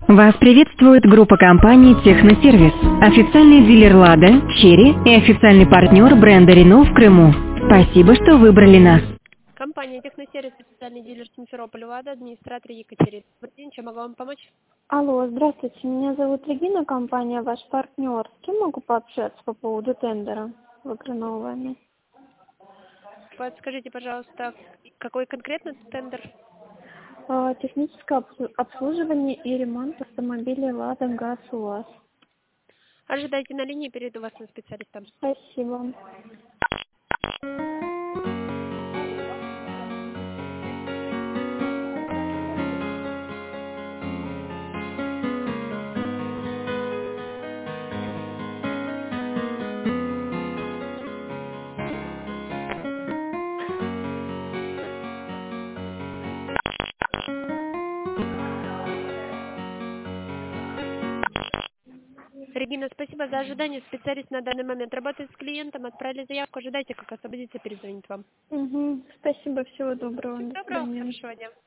Вас приветствует группа компаний «Техносервис», официальный дилер «Лада», «Черри» и официальный партнер бренда «Рено» в Крыму. Спасибо, что выбрали нас. Компания «Техносервис», официальный дилер Симферополь «Лада», администратор Екатерина. Добрый день, чем могу вам помочь? Алло, здравствуйте, меня зовут Регина, компания «Ваш партнер». С кем могу пообщаться по поводу тендера выигранного? Подскажите, пожалуйста, какой конкретно тендер? Техническое обслуживание и ремонт автомобилей «Лада», ГАЗ, УАЗ. Ожидайте на линии, перейду вас на специалиста. Спасибо. Регина, спасибо за ожидание. Специалист на данный момент работает с клиентом. Отправили заявку. Ожидайте, как освободится, перезвонит вам. Спасибо, всего доброго. Всего До доброго, свидания. хорошего дня.